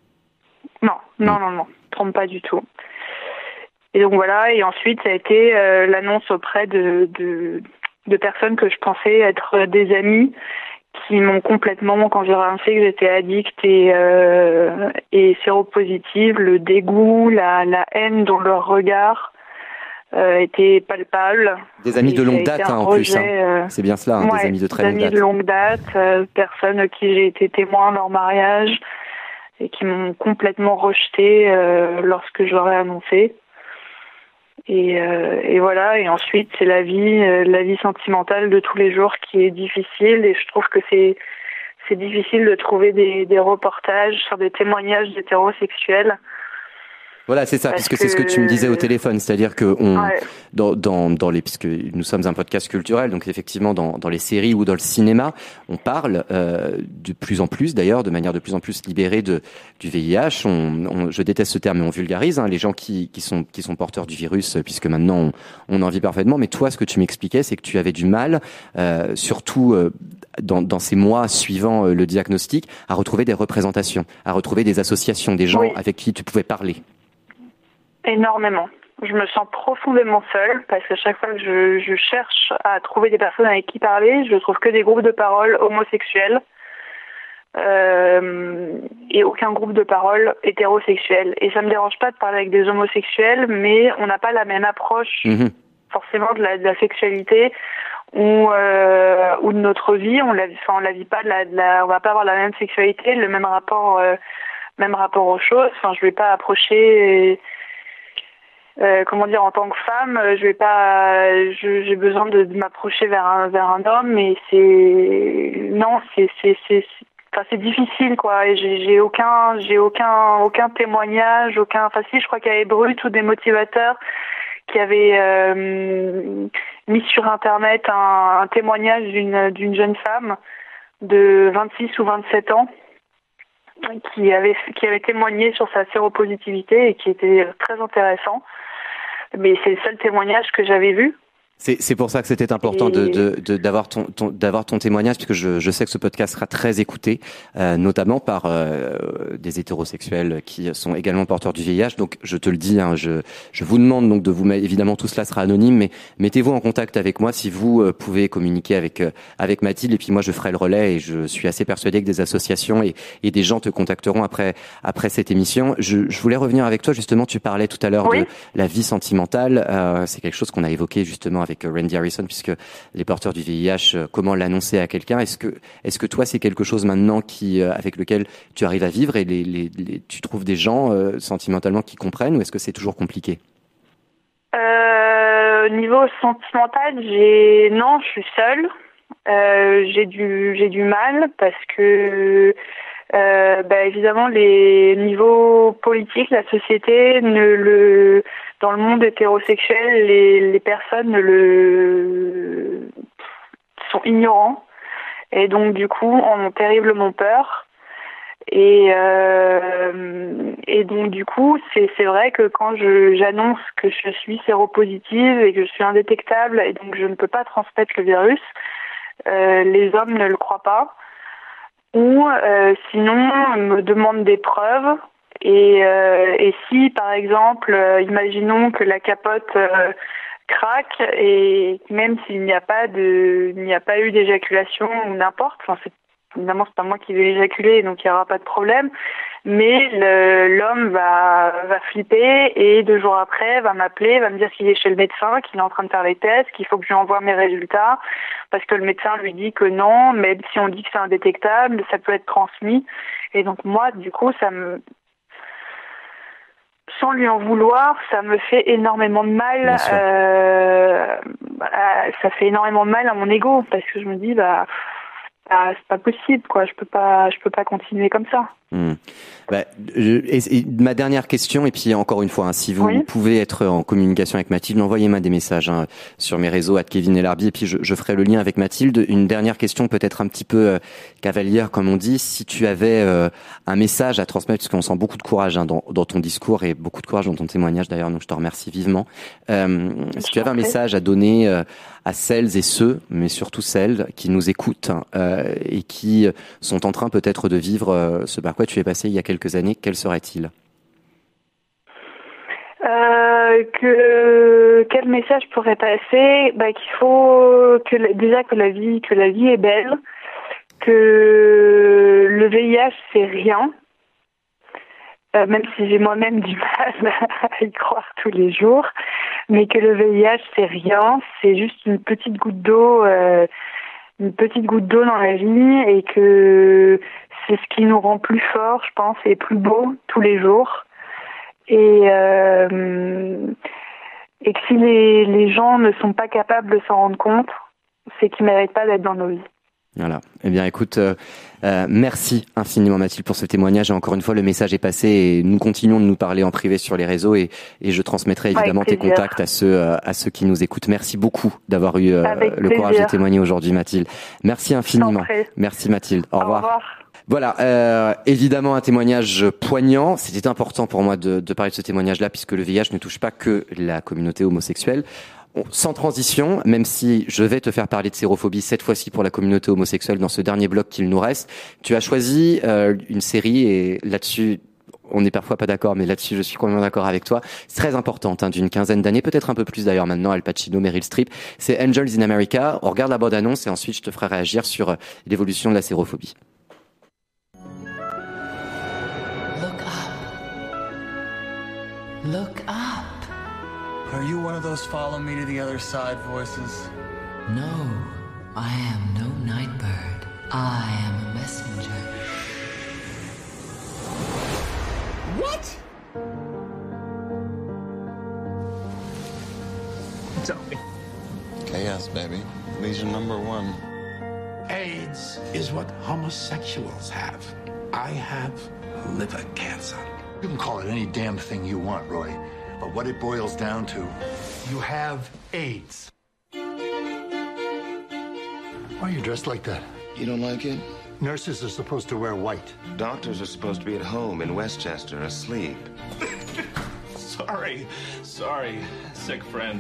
Non, trompe pas du tout. Et donc voilà, et ensuite ça a été l'annonce auprès de personnes que je pensais être des amis, qui m'ont complètement, quand j'ai annoncé que j'étais addicte et séropositive, le dégoût, la haine dans leur regard était palpable. Des amis de longue date en plus, c'est bien cela, des amis de très longue date. Des amis de longue date, personnes à qui j'ai été témoin de leur mariage et qui m'ont complètement rejeté lorsque je leur ai annoncé. Et voilà, et ensuite c'est la vie sentimentale de tous les jours qui est difficile, et je trouve que c'est difficile de trouver des reportages sur des témoignages d'hétérosexuels. Voilà, c'est ça, puisque c'est ce que tu me disais au téléphone, c'est-à-dire que puisque nous sommes un podcast culturel, donc effectivement dans les séries ou dans le cinéma, on parle de plus en plus, d'ailleurs, de manière de plus en plus libérée du VIH. Je déteste ce terme, mais on vulgarise les gens qui sont porteurs du virus, puisque maintenant on en vit parfaitement. Mais toi, ce que tu m'expliquais, c'est que tu avais du mal, surtout dans ces mois suivant le diagnostic, à retrouver des représentations, à retrouver des associations, des gens avec qui tu pouvais parler. Énormément. Je me sens profondément seule parce qu'à chaque fois que je cherche à trouver des personnes avec qui parler, je trouve que des groupes de parole homosexuels et aucun groupe de parole hétérosexuel. Et ça me dérange pas de parler avec des homosexuels, mais on n'a pas la même approche forcément de la sexualité ou de notre vie. On la vit pas on va pas avoir la même sexualité, le même rapport aux choses. Enfin, je vais pas approcher. En tant que femme, j'ai besoin de m'approcher vers un homme, mais c'est difficile, quoi. Et j'ai aucun témoignage, je crois qu'il y avait Brut ou des motivateurs qui avaient mis sur internet un témoignage d'une jeune femme de 26 ou 27 ans qui avait témoigné sur sa séropositivité et qui était très intéressant. Mais c'est le seul témoignage que j'avais vu. C'est pour ça que c'était important d'avoir ton témoignage, puisque je sais que ce podcast sera très écouté, notamment par des hétérosexuels qui sont également porteurs du VIH. Donc je te le dis, je vous demande donc de vous mettre, évidemment tout cela sera anonyme, mais mettez-vous en contact avec moi si vous pouvez communiquer avec Mathilde, et puis moi je ferai le relais, et je suis assez persuadé que des associations et des gens te contacteront après cette émission. Je voulais revenir avec toi, justement, tu parlais tout à l'heure de la vie sentimentale, c'est quelque chose qu'on a évoqué justement avec Randy Harrison, puisque les porteurs du VIH, comment l'annoncer à quelqu'un? Est-ce que toi, c'est quelque chose maintenant avec lequel tu arrives à vivre, et tu trouves des gens sentimentalement qui comprennent, ou est-ce que c'est toujours compliqué? Au niveau sentimental, non, je suis seule. J'ai du mal parce que évidemment les niveaux politiques, la société dans le monde hétérosexuel, les personnes sont ignorants, et donc du coup en ont terriblement peur, et donc du coup c'est vrai que quand j'annonce que je suis séropositive et que je suis indétectable et donc je ne peux pas transmettre le virus, les hommes ne le croient pas, ou sinon me demandent des preuves. Et si, par exemple, imaginons que la capote craque, et même s'il n'y a pas eu d'éjaculation ou n'importe, évidemment c'est pas moi qui vais éjaculer, donc il n'y aura pas de problème, mais l'homme va flipper, et 2 jours après va m'appeler, va me dire qu'il est chez le médecin, qu'il est en train de faire les tests, qu'il faut que je lui envoie mes résultats, parce que le médecin lui dit que non, même si on dit que c'est indétectable, ça peut être transmis. Et donc moi, du coup, sans lui en vouloir, ça me fait énormément de mal. Ça fait énormément de mal à mon ego parce que je me dis c'est pas possible, quoi. Je peux pas continuer comme ça. Et ma dernière question, et puis encore une fois, si vous pouvez être en communication avec Mathilde, envoyez-moi des messages sur mes réseaux @Kevin Elarbi, et puis je ferai le lien avec Mathilde. Une dernière question, peut-être un petit peu cavalière, comme on dit. Si tu avais un message à transmettre, parce qu'on sent beaucoup de courage dans ton discours et beaucoup de courage dans ton témoignage d'ailleurs, donc je te remercie vivement. Si tu avais un message à donner à celles et ceux, mais surtout celles qui nous écoutent et qui sont en train peut-être de vivre ce par quoi tu es passé il y a quelques années, quel serait-il ? Quel message pourrait passer ? Qu'il faut que la vie est belle, que le VIH c'est rien, même si j'ai moi-même du mal à y croire tous les jours, mais que le VIH c'est rien, c'est juste une petite goutte d'eau dans la vie, et que c'est ce qui nous rend plus forts, je pense, et plus beaux tous les jours. Et que si les gens ne sont pas capables de s'en rendre compte, c'est qu'ils ne méritent pas d'être dans nos vies. Voilà. Eh bien, écoute, merci infiniment Mathilde pour ce témoignage. Et encore une fois, le message est passé et nous continuons de nous parler en privé sur les réseaux et je transmettrai évidemment tes contacts à ceux qui nous écoutent. Merci beaucoup d'avoir eu le courage de témoigner aujourd'hui, Mathilde. Merci infiniment. Merci Mathilde. Au revoir. Voilà, évidemment un témoignage poignant. C'était important pour moi de parler de ce témoignage-là puisque le VIH ne touche pas que la communauté homosexuelle. Sans transition, même si je vais te faire parler de sérophobie cette fois-ci pour la communauté homosexuelle dans ce dernier bloc qu'il nous reste, tu as choisi une série et là-dessus, on n'est parfois pas d'accord, mais là-dessus je suis complètement d'accord avec toi. C'est très importante, d'une quinzaine d'années, peut-être un peu plus d'ailleurs maintenant, Al Pacino, Meryl Streep. C'est Angels in America. On regarde la bande-annonce et ensuite je te ferai réagir sur l'évolution de la sérophobie. Look up. Are you one of those follow me to the other side voices? No, I am no nightbird. I am a messenger. What? Tell me. Chaos, baby. Lesion number 1. AIDS is what homosexuals have. I have liver cancer. You can call it any damn thing you want, Roy. But what it boils down to, you have AIDS. Why are you dressed like that? You don't like it? Nurses are supposed to wear white. Doctors are supposed to be at home in Westchester, asleep. Sorry, sick friend.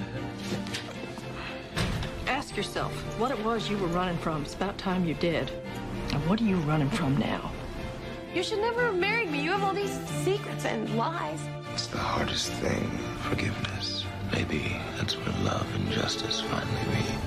Ask yourself what it was you were running from. It's about time you did. And what are you running from now? You should never have married me. You have all these secrets and lies. It's the hardest thing, forgiveness. Maybe that's where love and justice finally meet.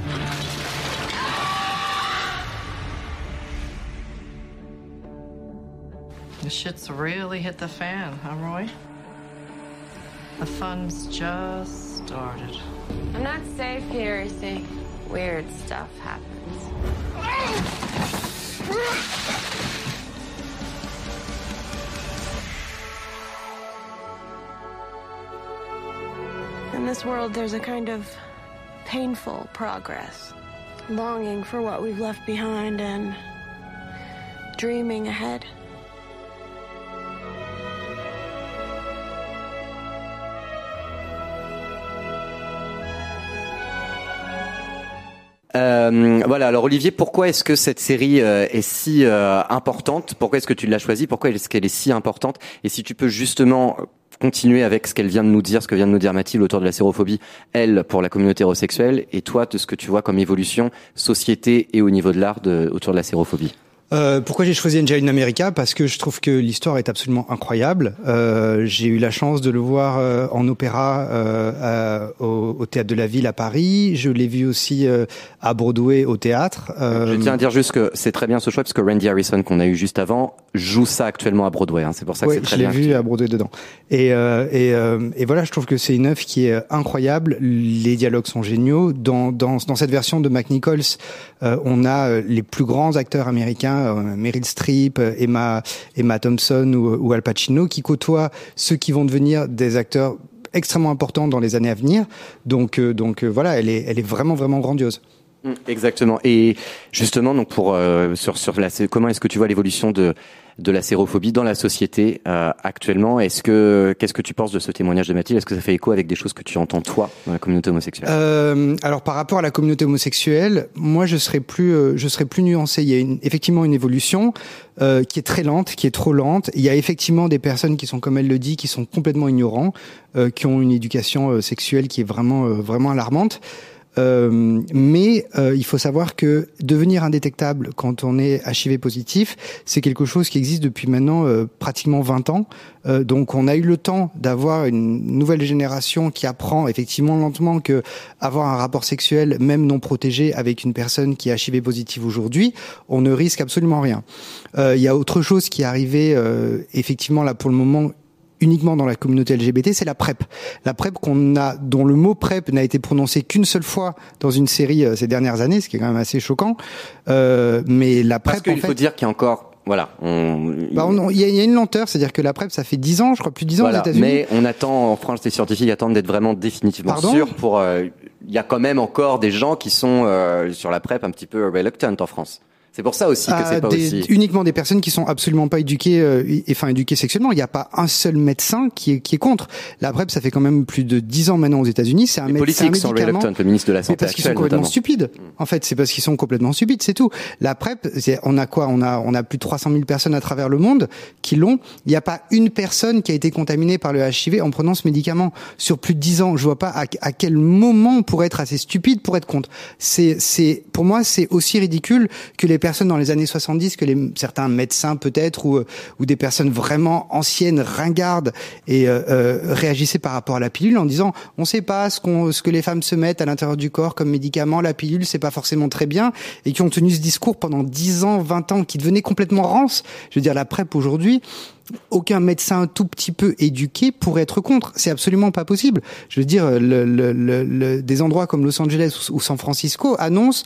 The shit's really hit the fan, huh, Roy? The fun's just started. I'm not safe here, you see. Weird stuff happens. In this world, there's a kind of painful progress. Longing for what we've left behind and dreaming ahead. Voilà, alors Olivier, pourquoi est-ce que cette série est si importante ? Pourquoi est-ce que tu l'as choisie ? Pourquoi est-ce qu'elle est si importante ? Et si tu peux justement continuer avec ce qu'elle vient de nous dire, ce que vient de nous dire Mathilde autour de la sérophobie, elle pour la communauté hétérosexuelle, et toi de ce que tu vois comme évolution, société et au niveau de l'art autour de la sérophobie. Pourquoi j'ai choisi Angels in America ? Parce que je trouve que l'histoire est absolument incroyable. J'ai eu la chance de le voir en opéra au Théâtre de la Ville à Paris. Je l'ai vu aussi à Broadway au théâtre. Je tiens à dire juste que c'est très bien ce choix parce que Randy Harrison qu'on a eu juste avant joue ça actuellement à Broadway. C'est pour ça que c'est très bien. Je l'ai vu à Broadway dedans. Et voilà, je trouve que c'est une œuvre qui est incroyable. Les dialogues sont géniaux. Dans cette version de McNichols, on a les plus grands acteurs américains, Meryl Streep, Emma Thompson ou Al Pacino, qui côtoient ceux qui vont devenir des acteurs extrêmement importants dans les années à venir. Donc voilà, elle est vraiment vraiment grandiose. Exactement. Et justement, donc pour comment est-ce que tu vois l'évolution de la sérophobie dans la société actuellement? Qu'est-ce que tu penses de ce témoignage de Mathilde? Est-ce que ça fait écho avec des choses que tu entends toi dans la communauté homosexuelle? Alors par rapport à la communauté homosexuelle, moi je serais plus nuancé. Il y a effectivement une évolution qui est très lente, qui est trop lente. Il y a effectivement des personnes qui sont, comme elle le dit, qui sont complètement ignorants, qui ont une éducation sexuelle qui est vraiment alarmante. Mais il faut savoir que devenir indétectable quand on est HIV positif, c'est quelque chose qui existe depuis maintenant pratiquement 20 ans. Donc on a eu le temps d'avoir une nouvelle génération qui apprend effectivement lentement que avoir un rapport sexuel, même non protégé, avec une personne qui est HIV positive aujourd'hui, on ne risque absolument rien. Il y a autre chose qui est arrivé effectivement là pour le moment uniquement dans la communauté LGBT, c'est la PrEP. La PrEP dont le mot PrEP n'a été prononcé qu'une seule fois dans une série ces dernières années, ce qui est quand même assez choquant. Mais la PrEP, parce qu'il faut dire qu'il y a encore, voilà, il y a une lenteur, c'est-à-dire que la PrEP, ça fait 10 ans, je crois, plus de 10 ans aux États-Unis. Mais on attend, en France, les scientifiques attendent d'être vraiment définitivement sûrs pour, il y a quand même encore des gens qui sont, sur la PrEP un petit peu reluctant en France. C'est pour ça aussi que c'est pas aussi... Uniquement des personnes qui sont absolument pas éduquées, éduquées sexuellement. Il n'y a pas un seul médecin qui est contre. La PrEP, ça fait quand même plus de 10 ans maintenant aux États-Unis. C'est les politiques sont reluctant, le ministre de la Santé parce qu'ils sont complètement stupides. En fait, c'est parce qu'ils sont complètement stupides, c'est tout. La PrEP, on a quoi? On a plus de 300 000 personnes à travers le monde qui l'ont. Il n'y a pas une personne qui a été contaminée par le HIV en prenant ce médicament sur plus de 10 ans. Je vois pas à quel moment on pourrait être assez stupide pour être contre. Pour moi, c'est aussi ridicule que les personnes dans les années 70, que certains médecins peut-être ou des personnes vraiment anciennes, ringardes et réagissaient par rapport à la pilule en disant on sait pas ce que les femmes se mettent à l'intérieur du corps comme médicament, la pilule c'est pas forcément très bien, et qui ont tenu ce discours pendant 10 ans, 20 ans, qui devenait complètement rance. Je veux dire, la PrEP aujourd'hui, aucun médecin un tout petit peu éduqué pourrait être contre. C'est absolument pas possible. Je veux dire, des endroits comme Los Angeles ou San Francisco annoncent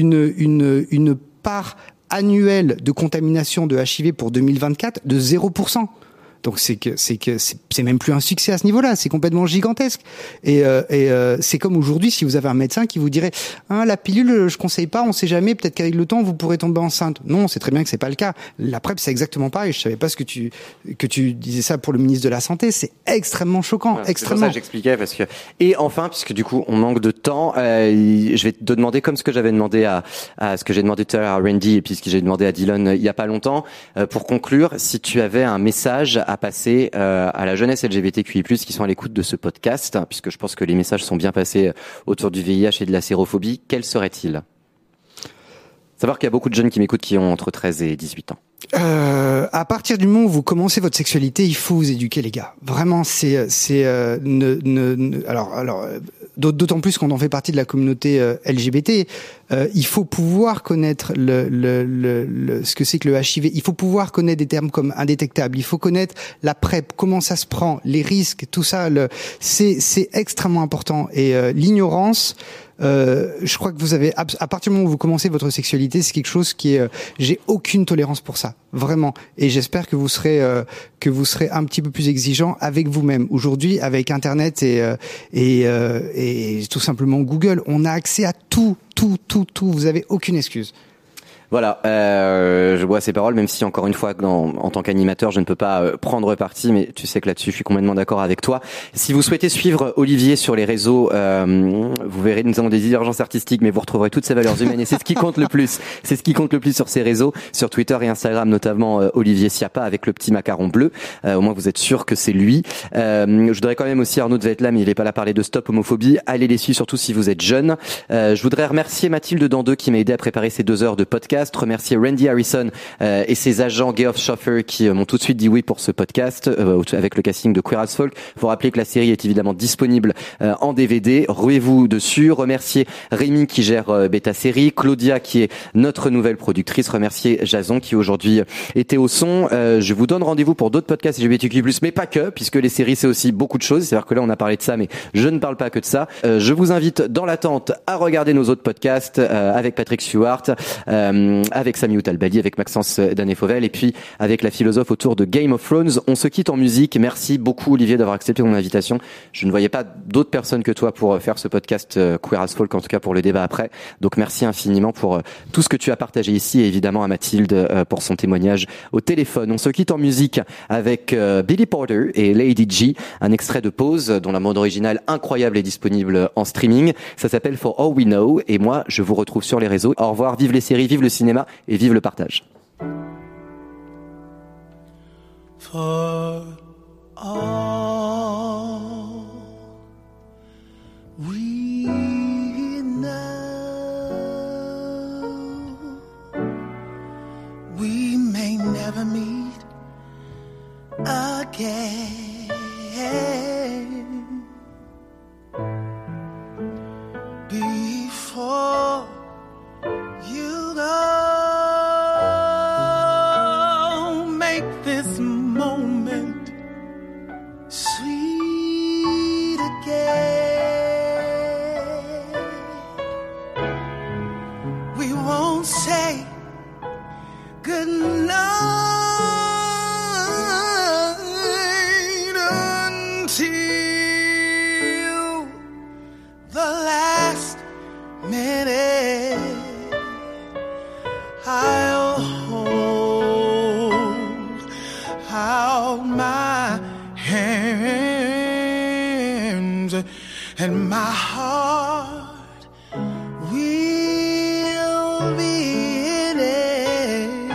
une part annuelle de contamination de HIV pour 2024 de 0%. Donc c'est même plus un succès à ce niveau-là, c'est complètement gigantesque. Et c'est comme aujourd'hui, si vous avez un médecin qui vous dirait la pilule, je conseille pas, on sait jamais, peut-être qu'avec le temps vous pourrez tomber enceinte. Non, c'est très bien que c'est pas le cas. La PrEP, c'est exactement pareil. Je savais pas que tu disais ça pour le ministre de la Santé. C'est extrêmement choquant, extrêmement. C'est pour ça que j'expliquais et enfin, puisque du coup on manque de temps, je vais te demander comme ce que j'avais demandé à ce que j'ai demandé tout à l'heure à Randy et puis ce que j'ai demandé à Dylan il y a pas longtemps, pour conclure, si tu avais un message à passer à la jeunesse LGBTQI+, qui sont à l'écoute de ce podcast, puisque je pense que les messages sont bien passés autour du VIH et de la sérophobie, quel serait-il? Savoir qu'il y a beaucoup de jeunes qui m'écoutent qui ont entre 13 et 18 ans. À partir du moment où vous commencez votre sexualité, il faut vous éduquer, les gars. Vraiment, d'autant plus quand on fait partie de la communauté LGBT, il faut pouvoir connaître ce que c'est que le HIV. Il faut pouvoir connaître des termes comme indétectable. Il faut connaître la PrEP, comment ça se prend, les risques, tout ça. C'est extrêmement important. Et l'ignorance, je crois que vous avez, à partir du moment où vous commencez votre sexualité, c'est quelque chose qui est, j'ai aucune tolérance pour ça, vraiment. Et j'espère que vous serez un petit peu plus exigeant avec vous-même. Aujourd'hui, avec Internet et tout simplement Google, on a accès à tout. Vous avez aucune excuse. Voilà, je bois ces paroles, même si encore une fois, en tant qu'animateur, je ne peux pas prendre parti, mais tu sais que là-dessus, je suis complètement d'accord avec toi. Si vous souhaitez suivre Olivier sur les réseaux, vous verrez, nous avons des divergences artistiques, mais vous retrouverez toutes ces valeurs humaines, et c'est ce qui compte le plus. C'est ce qui compte le plus sur ces réseaux, sur Twitter et Instagram, notamment Olivier Siapa avec le petit macaron bleu. Au moins, vous êtes sûr que c'est lui. Je voudrais quand même aussi, Arnaud devait être là, mais il n'est pas là parler de Stop Homophobie. Allez les suivre, surtout si vous êtes jeune. Je voudrais remercier Mathilde Dandeux qui m'a aidé à préparer ces 2 heures de podcast. podcast, remercier Randy Harrison et ses agents Geoff Schoffer qui m'ont tout de suite dit oui pour ce podcast avec le casting de Queer as Folk. Faut rappeler que la série est évidemment disponible en DVD. Ruez-vous dessus. Remercier Rémi qui gère Beta Série, Claudia qui est notre nouvelle productrice. Remercier Jason qui aujourd'hui était au son. Je vous donne rendez-vous pour d'autres podcasts LGBTQ+, mais pas que, puisque les séries c'est aussi beaucoup de choses. C'est-à-dire que là on a parlé de ça, mais je ne parle pas que de ça. Je vous invite dans l'attente à regarder nos autres podcasts avec Patrick Stewart, avec Sami Outalbali, avec Maxence Danet-Fauvel et puis avec la philosophe autour de Game of Thrones. On se quitte en musique. Merci beaucoup Olivier d'avoir accepté mon invitation. Je ne voyais pas d'autres personnes que toi pour faire ce podcast Queer as Folk, en tout cas pour le débat après. Donc merci infiniment pour tout ce que tu as partagé ici et évidemment à Mathilde pour son témoignage au téléphone. On se quitte en musique avec Billy Porter et Lady G, un extrait de Pause dont la bande originale incroyable est disponible en streaming. Ça s'appelle For All We Know et moi je vous retrouve sur les réseaux. Au revoir, vive les séries, vive le cinéma et vive le partage. For all we know, we may never meet again. Before you go, make this moment sweet again. We won't say good night until the last minute. I'll hold out my hands and my heart will be in it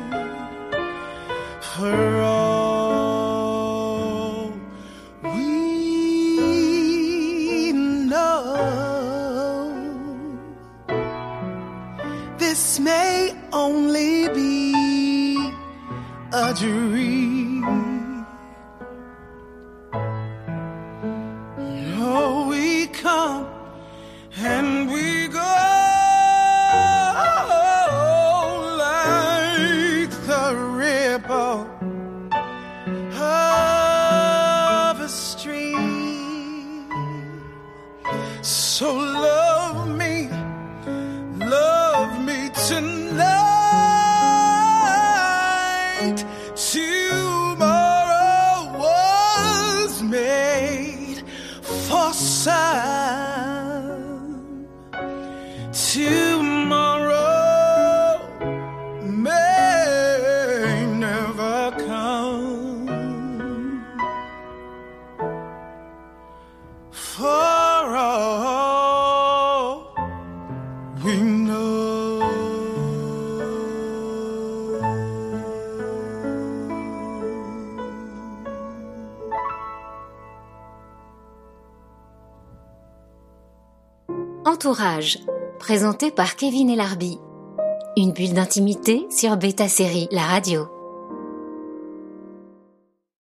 for all we know. This may only be a dream. Oh, we come and we go like the ripple of a stream. So love me tonight. Tomorrow was made for some. Tomorrow may never come. For all we know. Entourage, présenté par Kevin Elarbi. Une bulle d'intimité sur Beta Série, la radio.